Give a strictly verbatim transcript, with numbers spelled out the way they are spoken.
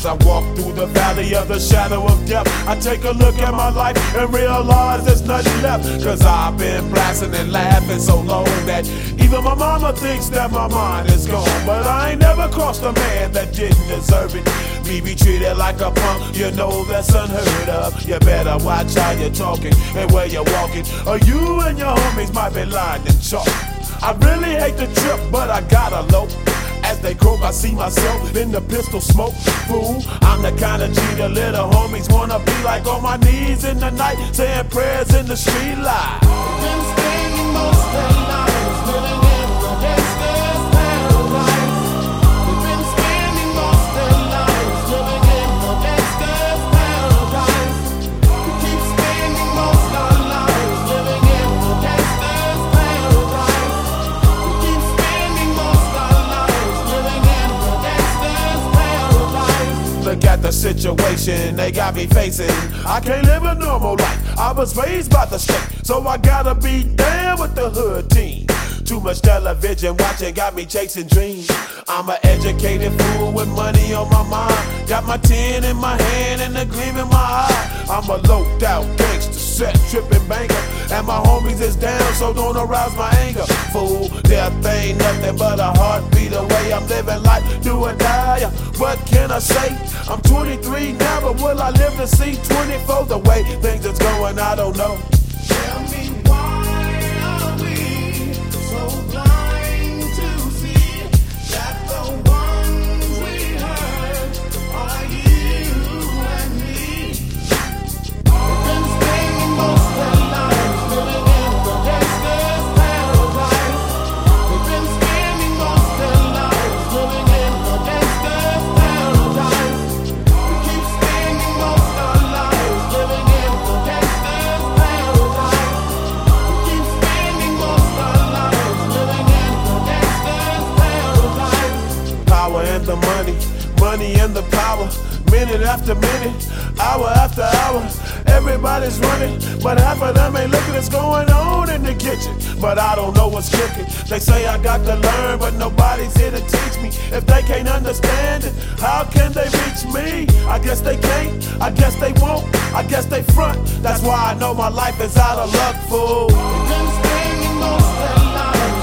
I walk through the valley of the shadow of death, I take a look at my life and realize there's nothing left. Cause I've been blasting and laughing so long that even my mama thinks that my mind is gone. But I ain't never crossed a man that didn't deserve it. Me be treated like a punk, you know that's unheard of. You better watch how you're talking and where you're walking, or you and your homies might be lined in chalk. I really hate the trip, but I gotta low. As they croak, I see myself in the pistol smoke. Fool, I'm the kind of G the little homies wanna be like, on my knees in the night, saying prayers in the street light. Been spending most of their lives living in the gangster's paradise. We've been spending most of their lives living in the gangster's paradise. We keep spending most of our lives living in the gangster's paradise. We keep spending most of our lives living in the gangster's paradise. Look at the situation they got me facing. I can't live a normal life. I was raised by the state, so I gotta be down with the hood team. Too much television watching got me chasing dreams. I'm an educated fool with money on my mind. Got my tin in my hand and a gleam in my eye. I'm a loped out gangster, set tripping banker, and my homies is down, so don't arouse my anger. Fool, death ain't nothing but a heartbeat away. I'm living life, do or die. What can I say? I'm twenty-three now, but will I live to see twenty-four? The way things is going, I don't know. Tell me why are we so blind to see that the ones we hurt are you and me? We've been spending most of our lives living in the gangster's paradise. We've been spending most of our lives living in the gangster's paradise. We keep spending most of our lives living in the gangster's paradise. We keep spending most of our lives living in the gangster's paradise. Power and the money, money and the power. Minute after minute, hour after hour, everybody's running, but half of them ain't looking what's going on in the kitchen. But I don't know what's cooking. They say I got to learn, but nobody's here to teach me. If they can't understand it, how can they reach me? I guess they can't, I guess they won't, I guess they front. That's why I know my life is out of luck, fool. We've been spending most of our lives